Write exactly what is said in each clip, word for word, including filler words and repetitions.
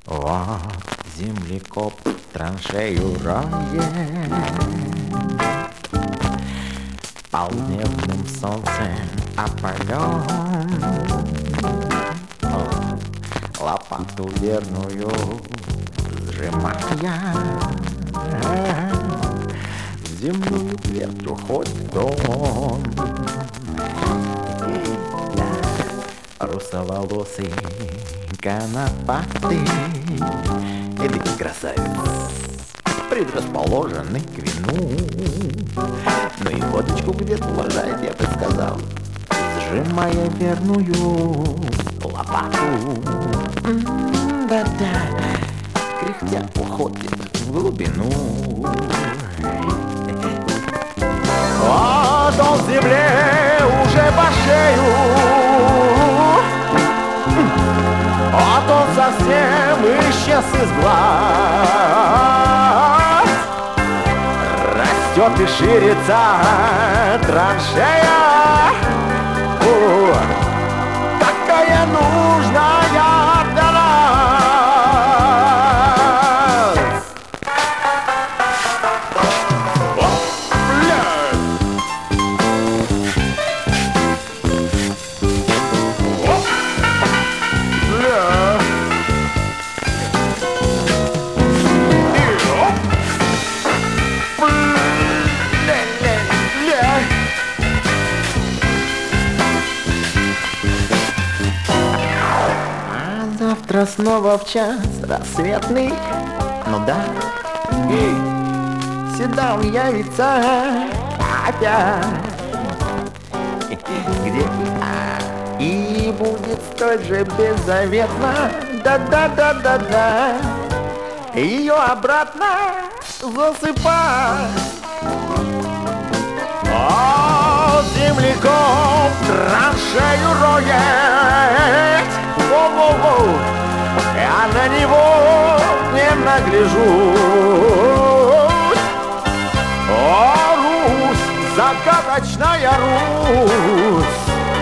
Вот землекоп траншею роет, полдневным солнцем опален. Лопату верную сжимая, в земную твердь уходит он. Русоволосый, конопатый, ведь красавец, предрасположенный к вину. Но и водочку где-то уважает, я бы сказал, сжимая верную лопату. Да-да, кряхтя уходит в глубину. Вот он в земле уже по шею, вот он совсем исчез из глаз. Растет и ширится траншея, о, такая нужная для нас. О, бля! О, бля! Завтра снова в час рассветный, ну да, сюда явится опять. Где а, и будет столь же беззаветно, да-да-да-да-да, ее обратно засыпать. О, землекоп траншею роет, воу-воу-воу, я на него не нагляжусь. О, Русь, загадочная Русь,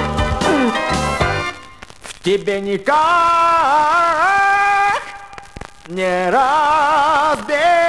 в тебе никак не разберешь.